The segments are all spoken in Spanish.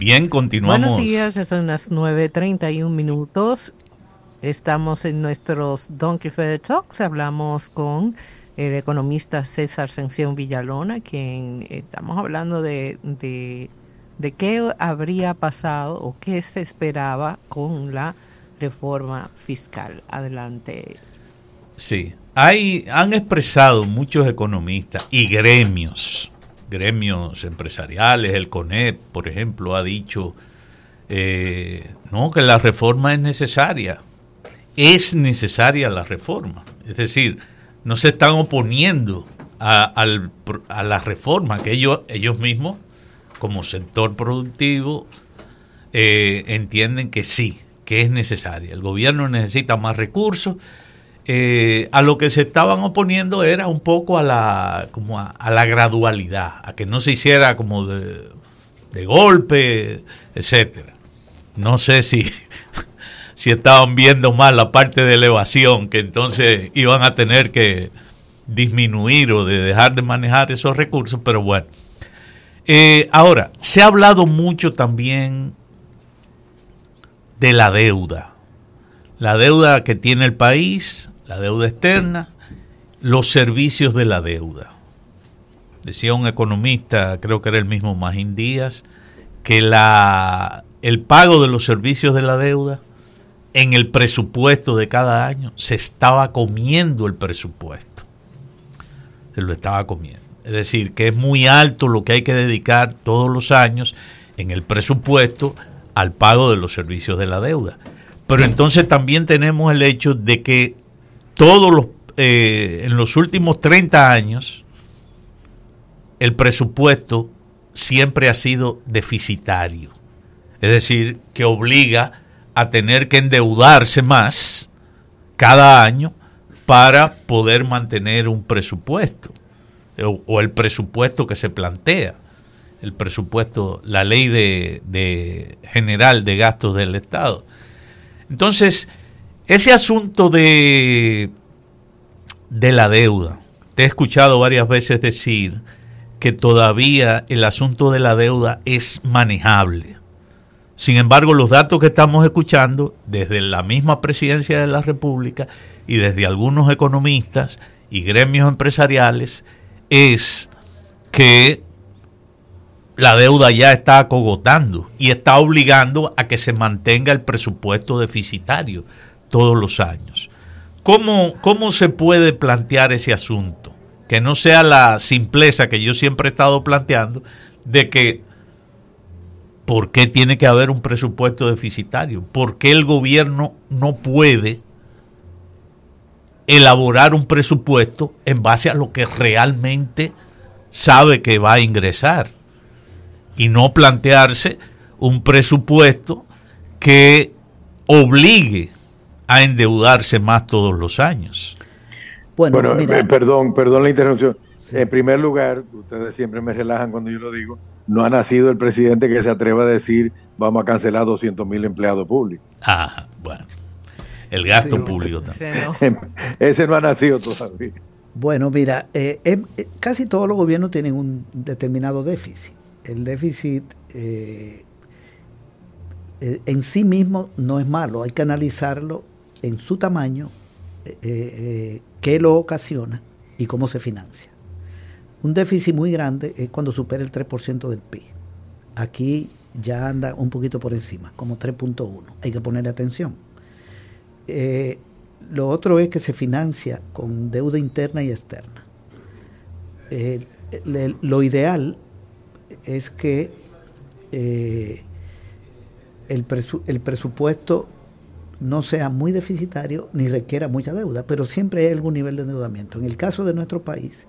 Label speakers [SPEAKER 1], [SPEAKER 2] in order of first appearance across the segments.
[SPEAKER 1] Bien, continuamos.
[SPEAKER 2] Buenos días, son las 9:31. Estamos en nuestros Donkey Fed Talks. Hablamos con el economista César Ascensión Villalona, quien estamos hablando de qué habría pasado o qué se esperaba con la reforma fiscal. Adelante.
[SPEAKER 1] Sí, han expresado muchos economistas y gremios empresariales. El CONEP, por ejemplo, ha dicho no, que la reforma es necesaria. Es necesaria la reforma. Es decir, no se están oponiendo a la reforma, que ellos mismos, como sector productivo, entienden que sí, que es necesaria. El gobierno necesita más recursos. A lo que se estaban oponiendo era un poco a la gradualidad, a que no se hiciera como de golpe, etcétera. No sé si estaban viendo mal la parte de elevación, que entonces iban a tener que disminuir o de dejar de manejar esos recursos, pero bueno. Ahora, se ha hablado mucho también de la deuda que tiene el país, la deuda externa, los servicios de la deuda. Decía un economista, creo que era el mismo Magín Díaz, que el pago de los servicios de la deuda en el presupuesto de cada año se estaba comiendo el presupuesto. Se lo estaba comiendo. Es decir, que es muy alto lo que hay que dedicar todos los años en el presupuesto al pago de los servicios de la deuda. Pero entonces también tenemos el hecho de que en los últimos 30 años el presupuesto siempre ha sido deficitario. Es decir, que obliga a tener que endeudarse más cada año para poder mantener un presupuesto o el presupuesto que se plantea. El presupuesto, la ley de general de gastos del Estado. Entonces, ese asunto de la deuda, te he escuchado varias veces decir que todavía el asunto de la deuda es manejable. Sin embargo, los datos que estamos escuchando desde la misma Presidencia de la República y desde algunos economistas y gremios empresariales es que la deuda ya está acogotando y está obligando a que se mantenga el presupuesto deficitario todos los años. ¿Cómo se puede plantear ese asunto? Que no sea la simpleza que yo siempre he estado planteando de que ¿por qué tiene que haber un presupuesto deficitario? ¿Por qué el gobierno no puede elaborar un presupuesto en base a lo que realmente sabe que va a ingresar? Y no plantearse un presupuesto que obligue a endeudarse más todos los años.
[SPEAKER 3] Bueno, perdón la interrupción. Sí. En primer lugar, ustedes siempre me relajan cuando yo lo digo, no ha nacido el presidente que se atreva a decir vamos a cancelar 200,000 empleados públicos.
[SPEAKER 1] Ah, bueno. El gasto público también.
[SPEAKER 3] Ese no ha nacido todavía.
[SPEAKER 4] Bueno, mira, casi todos los gobiernos tienen un determinado déficit. El déficit en sí mismo no es malo, hay que analizarlo en su tamaño, qué lo ocasiona y cómo se financia. Un déficit muy grande es cuando supera el 3% del PIB. Aquí ya anda un poquito por encima, como 3.1. Hay que ponerle atención. Lo otro es que se financia con deuda interna y externa. Lo ideal es que el presupuesto no sea muy deficitario ni requiera mucha deuda, pero siempre hay algún nivel de endeudamiento. En el caso de nuestro país,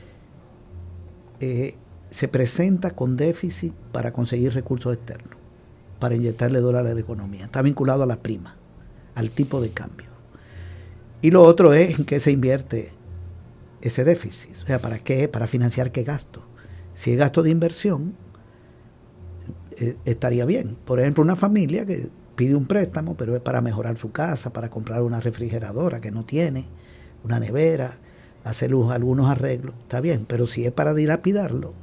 [SPEAKER 4] se presenta con déficit para conseguir recursos externos, para inyectarle dólares a la economía. Está vinculado a la prima, al tipo de cambio. Y lo otro es en qué se invierte ese déficit. O sea, ¿para qué? Para financiar qué gasto. Si es gasto de inversión, estaría bien. Por ejemplo, una familia que pide un préstamo, pero es para mejorar su casa, para comprar una refrigeradora que no tiene, una nevera, hacer algunos arreglos, está bien. Pero si es para dilapidarlo,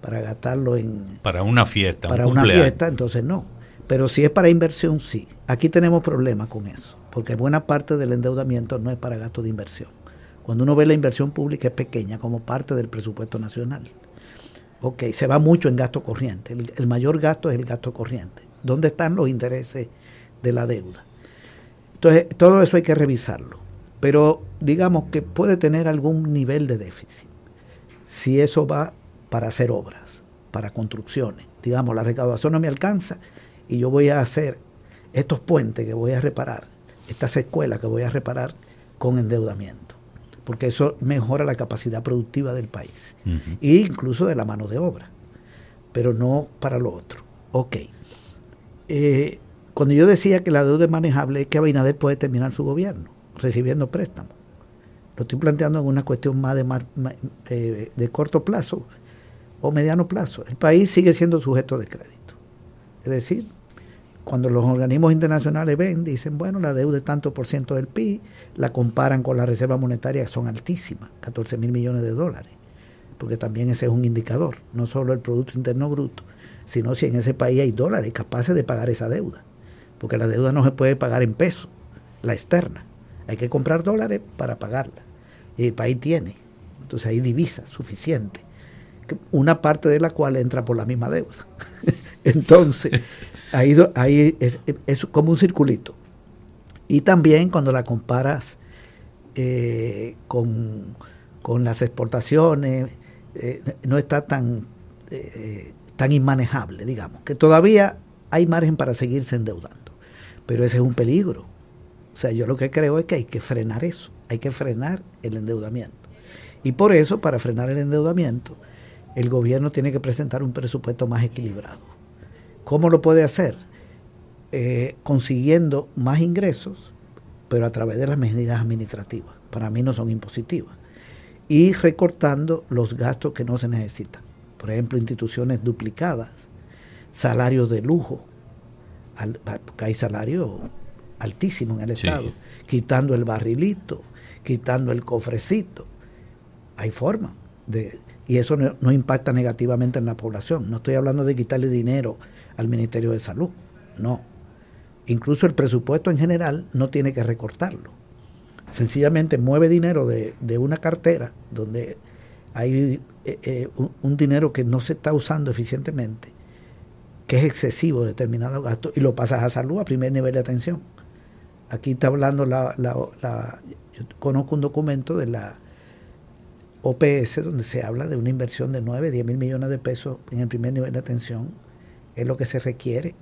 [SPEAKER 4] para gastarlo
[SPEAKER 1] para una fiesta.
[SPEAKER 4] Para una fiesta, entonces no. Pero si es para inversión, sí. Aquí tenemos problemas con eso, porque buena parte del endeudamiento no es para gasto de inversión. Cuando uno ve la inversión pública es pequeña como parte del presupuesto nacional. Ok, se va mucho en gasto corriente. El mayor gasto es el gasto corriente. ¿Dónde están los intereses de la deuda? Entonces, todo eso hay que revisarlo. Pero digamos que puede tener algún nivel de déficit. Si eso va para hacer obras, para construcciones. Digamos, la recaudación no me alcanza y yo voy a hacer estos puentes que voy a reparar, estas escuelas que voy a reparar con endeudamiento. Porque eso mejora la capacidad productiva del país. Uh-huh. E incluso de la mano de obra. Pero no para lo otro. Ok. Cuando yo decía que la deuda es manejable, es que Abinader puede terminar su gobierno recibiendo préstamos. Lo estoy planteando en una cuestión más de corto plazo o mediano plazo. El país sigue siendo sujeto de crédito. Es decir, cuando los organismos internacionales ven, dicen, bueno, la deuda es tanto por ciento del PIB, la comparan con la reserva monetaria, que son altísimas, 14,000 millones de dólares, porque también ese es un indicador, no solo el Producto Interno Bruto, sino si en ese país hay dólares capaces de pagar esa deuda, porque la deuda no se puede pagar en pesos, la externa, hay que comprar dólares para pagarla, y el país tiene, entonces hay divisas suficientes, una parte de la cual entra por la misma deuda. Entonces, ahí es como un circulito. Y también cuando la comparas con las exportaciones, no está tan inmanejable, digamos, que todavía hay margen para seguirse endeudando. Pero ese es un peligro. O sea, yo lo que creo es que hay que frenar eso, hay que frenar el endeudamiento. Y por eso, para frenar el endeudamiento, el gobierno tiene que presentar un presupuesto más equilibrado. ¿Cómo lo puede hacer? Consiguiendo más ingresos, pero a través de las medidas administrativas. Para mí no son impositivas. Y recortando los gastos que no se necesitan. Por ejemplo, instituciones duplicadas, salarios de lujo, porque hay salarios altísimos en el Estado, sí. Quitando el barrilito, quitando el cofrecito. Hay forma de... Y eso no impacta negativamente en la población. No estoy hablando de quitarle dinero al Ministerio de Salud, no. Incluso el presupuesto en general no tiene que recortarlo. Sencillamente mueve dinero de una cartera donde hay un dinero que no se está usando eficientemente, que es excesivo de determinado gasto, y lo pasas a salud a primer nivel de atención. Aquí está hablando yo conozco un documento de la OPS donde se habla de una inversión de 9, 10 mil millones de pesos en el primer nivel de atención. Es lo que se requiere,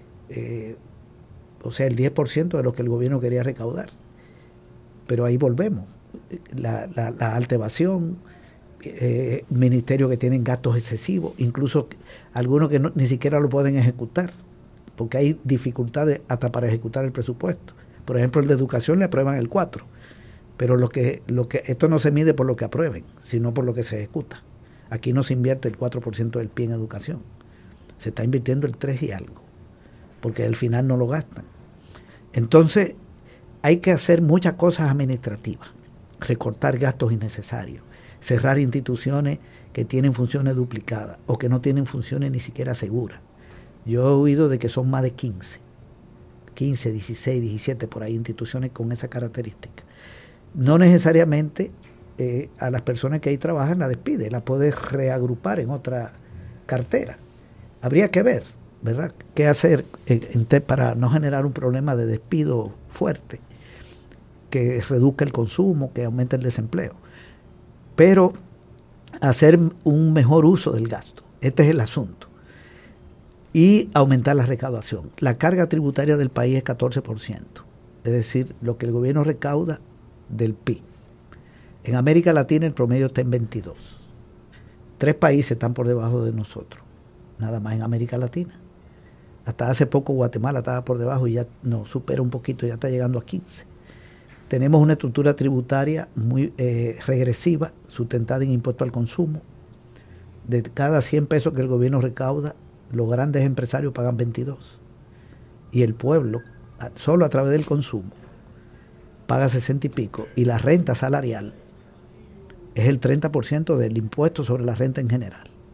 [SPEAKER 4] o sea, el 10% de lo que el gobierno quería recaudar. Pero ahí volvemos. La alta evasión, ministerios que tienen gastos excesivos, incluso algunos que ni siquiera lo pueden ejecutar, porque hay dificultades hasta para ejecutar el presupuesto. Por ejemplo, el de educación le aprueban el 4%, pero esto no se mide por lo que aprueben, sino por lo que se ejecuta. Aquí no se invierte el 4% del PIB en educación. Se está invirtiendo el 3 y algo, porque al final no lo gastan. Entonces, hay que hacer muchas cosas administrativas, recortar gastos innecesarios, cerrar instituciones que tienen funciones duplicadas o que no tienen funciones ni siquiera seguras. Yo he oído de que son más de 15, 16, 17 por ahí instituciones con esa característica. No necesariamente a las personas que ahí trabajan la despide, la puedes reagrupar en otra cartera. Habría que ver, ¿verdad?, qué hacer para no generar un problema de despido fuerte, que reduzca el consumo, que aumente el desempleo. Pero hacer un mejor uso del gasto, este es el asunto. Y aumentar la recaudación. La carga tributaria del país es 14%, es decir, lo que el gobierno recauda del PIB. En América Latina el promedio está en 22%. 3 países están por debajo de nosotros, nada más en América Latina. Hasta hace poco Guatemala estaba por debajo y ya nos supera un poquito, ya está llegando a 15%. Tenemos una estructura tributaria muy regresiva, sustentada en impuesto al consumo. De cada 100 pesos que el gobierno recauda, los grandes empresarios pagan 22. Y el pueblo, solo a través del consumo, paga 60 y pico. Y la renta salarial es el 30% del impuesto sobre la renta en general.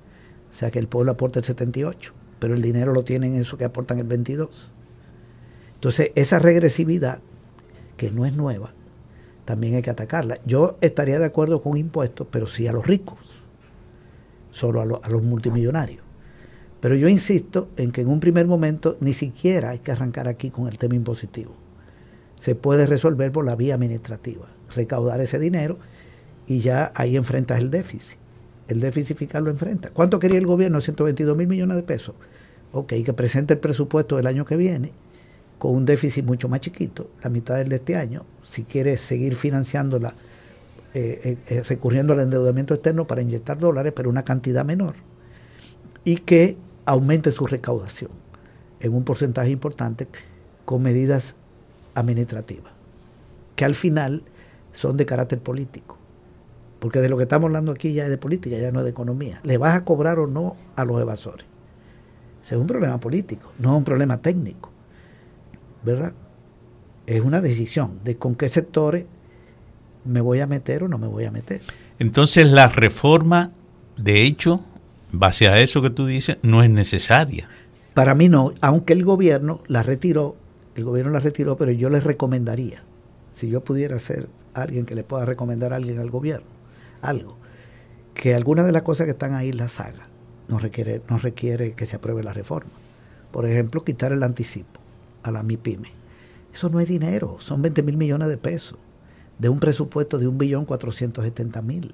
[SPEAKER 4] O sea que el pueblo aporta el 78%, pero el dinero lo tienen eso que aportan el 22%. Entonces, esa regresividad, que no es nueva, también hay que atacarla. Yo estaría de acuerdo con impuestos, pero sí a los ricos, solo a los multimillonarios. Pero yo insisto en que en un primer momento ni siquiera hay que arrancar aquí con el tema impositivo. Se puede resolver por la vía administrativa, recaudar ese dinero y ya ahí enfrentas el déficit. El déficit fiscal lo enfrenta. ¿Cuánto quería el gobierno? 122.000 millones de pesos. Ok, que presente el presupuesto del año que viene con un déficit mucho más chiquito, la mitad del de este año, si quiere seguir financiándola, recurriendo al endeudamiento externo para inyectar dólares, pero una cantidad menor, y que aumente su recaudación en un porcentaje importante con medidas administrativas, que al final son de carácter político, porque de lo que estamos hablando aquí ya es de política, ya no es de economía. ¿Le vas a cobrar o no a los evasores? Ese es un problema político, no es un problema técnico, ¿verdad? Es una decisión de con qué sectores me voy a meter o no me voy a meter.
[SPEAKER 1] Entonces la reforma, de hecho, base a eso que tú dices, no es necesaria.
[SPEAKER 4] Para mí no, aunque el gobierno la retiró, pero yo les recomendaría, si yo pudiera ser alguien que le pueda recomendar a alguien al gobierno, algo, que algunas de las cosas que están ahí las haga. No requiere que se apruebe la reforma. Por ejemplo, quitar el anticipo a la MIPYME. Eso no es dinero, son 20.000 millones de pesos de un presupuesto de 1.470.000.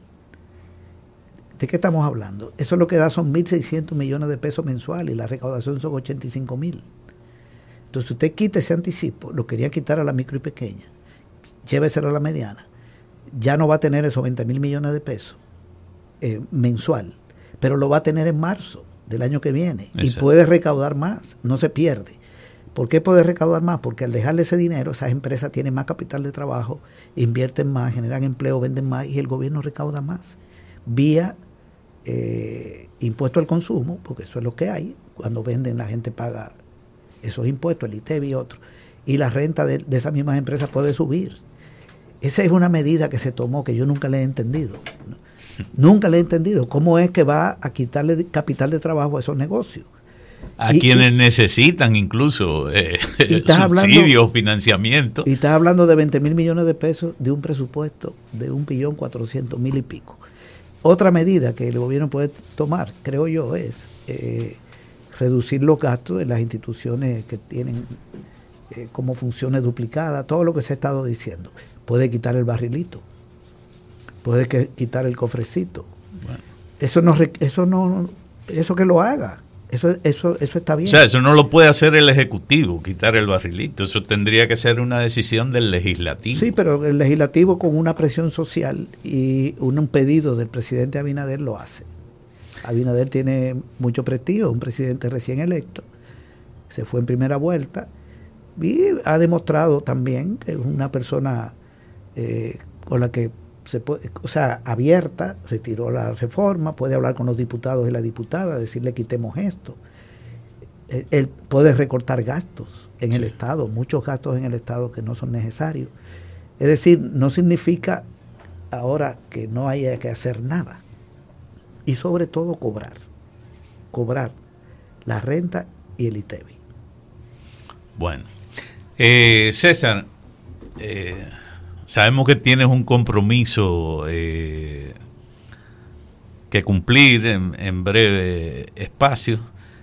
[SPEAKER 4] ¿De qué estamos hablando? Eso lo que da son 1.600 millones de pesos mensuales y la recaudación son 85.000. Entonces usted quita ese anticipo, lo quería quitar a la micro y pequeña, lléveselo a la mediana, ya no va a tener esos 20.000 millones de pesos mensual, pero lo va a tener en marzo del año que viene. Exacto. Y puede recaudar más, no se pierde. ¿Por qué puede recaudar más? Porque al dejarle ese dinero, esas empresas tienen más capital de trabajo, invierten más, generan empleo, venden más y el gobierno recauda más. Vía impuesto al consumo, porque eso es lo que hay. Cuando venden la gente paga esos impuestos, el ITEVI y otros. Y la renta de esas mismas empresas puede subir. Esa es una medida que se tomó que yo nunca le he entendido. Nunca le he entendido. ¿Cómo es que va a quitarle capital de trabajo a esos negocios?
[SPEAKER 1] A quienes necesitan incluso subsidios, financiamiento.
[SPEAKER 4] Y estás hablando de 20.000 millones de pesos de un presupuesto de 1.400.000 y pico. Otra medida que el gobierno puede tomar, creo yo, es reducir los gastos de las instituciones que tienen como funciones duplicadas, todo lo que se ha estado diciendo. Puede quitar el barrilito, puede quitar el cofrecito. Bueno. Eso que lo haga. Eso está bien.
[SPEAKER 1] O sea, eso no lo puede hacer el Ejecutivo, quitar el barrilito. Eso tendría que ser una decisión del Legislativo.
[SPEAKER 4] Sí, pero el Legislativo con una presión social y un pedido del presidente Abinader lo hace. Abinader tiene mucho prestigio, un presidente recién electo, se fue en primera vuelta y ha demostrado también que es una persona con la que se puede, o sea, abierta, retiró la reforma, puede hablar con los diputados y la diputada, decirle quitemos esto. Él puede recortar gastos en el Estado, muchos gastos en el Estado que no son necesarios. Es decir, no significa ahora que no haya que hacer nada. Y sobre todo cobrar la renta y el ITEVI.
[SPEAKER 1] Bueno, César, sabemos que tienes un compromiso que cumplir en breve espacio.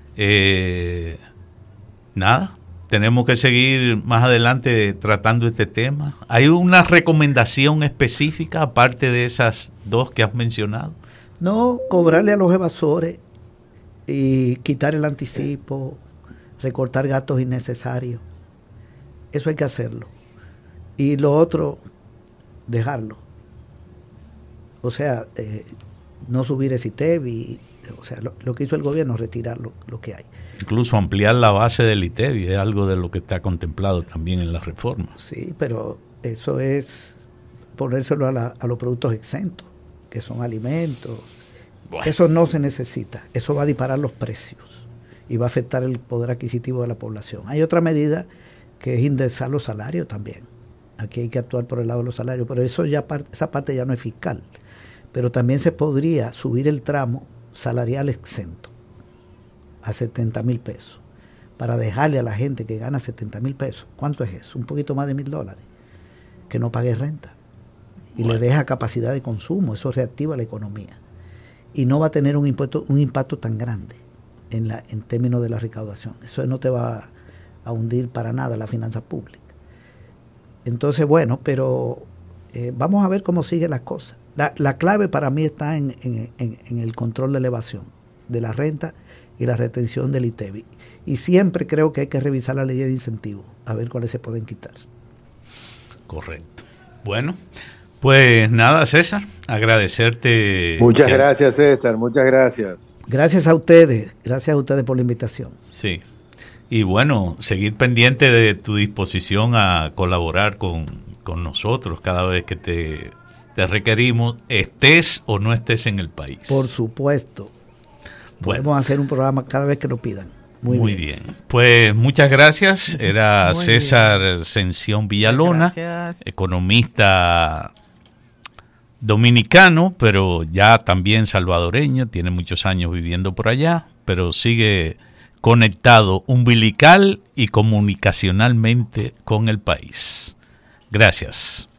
[SPEAKER 1] Nada, tenemos que seguir más adelante tratando este tema. ¿Hay una recomendación específica aparte de esas dos que has mencionado?
[SPEAKER 4] No, cobrarle a los evasores y quitar el anticipo, recortar gastos innecesarios. Eso hay que hacerlo. Y lo otro, dejarlo. O sea, no subir ese ITEVI. O sea, lo que hizo el gobierno es retirar lo que hay.
[SPEAKER 1] Incluso ampliar la base del ITEVI es algo de lo que está contemplado también en la reforma.
[SPEAKER 4] Sí, pero eso es ponérselo a los productos exentos, que son alimentos. Bueno. Eso no se necesita. Eso va a disparar los precios y va a afectar el poder adquisitivo de la población. Hay otra medida que es indexar los salarios también. Aquí hay que actuar por el lado de los salarios, pero eso ya esa parte ya no es fiscal. Pero también se podría subir el tramo salarial exento a 70 mil pesos para dejarle a la gente que gana 70 mil pesos, ¿cuánto es eso? Un poquito más de $1,000, que no pague renta y le deja capacidad de consumo. Eso reactiva la economía y no va a tener un impacto tan grande en términos de la recaudación. Eso no te va a hundir para nada la finanza pública. Entonces, bueno, pero vamos a ver cómo siguen las cosas. La clave para mí está en el control de la evasión de la renta y la retención del ITEVI. Y siempre creo que hay que revisar la ley de incentivos, a ver cuáles se pueden quitar.
[SPEAKER 1] Correcto. Bueno, pues nada, César, agradecerte.
[SPEAKER 3] Muchas gracias, César, muchas gracias.
[SPEAKER 4] Gracias a ustedes por la invitación.
[SPEAKER 1] Sí. Y bueno, seguir pendiente de tu disposición a colaborar con nosotros cada vez que te requerimos, estés o no estés en el país.
[SPEAKER 4] Por supuesto.
[SPEAKER 1] Bueno.
[SPEAKER 4] Podemos hacer un programa cada vez que lo pidan. Muy bien.
[SPEAKER 1] Pues muchas gracias. Era César Ascensión Villalona, economista dominicano, pero ya también salvadoreño, tiene muchos años viviendo por allá, pero sigue conectado umbilical y comunicacionalmente con el país. Gracias.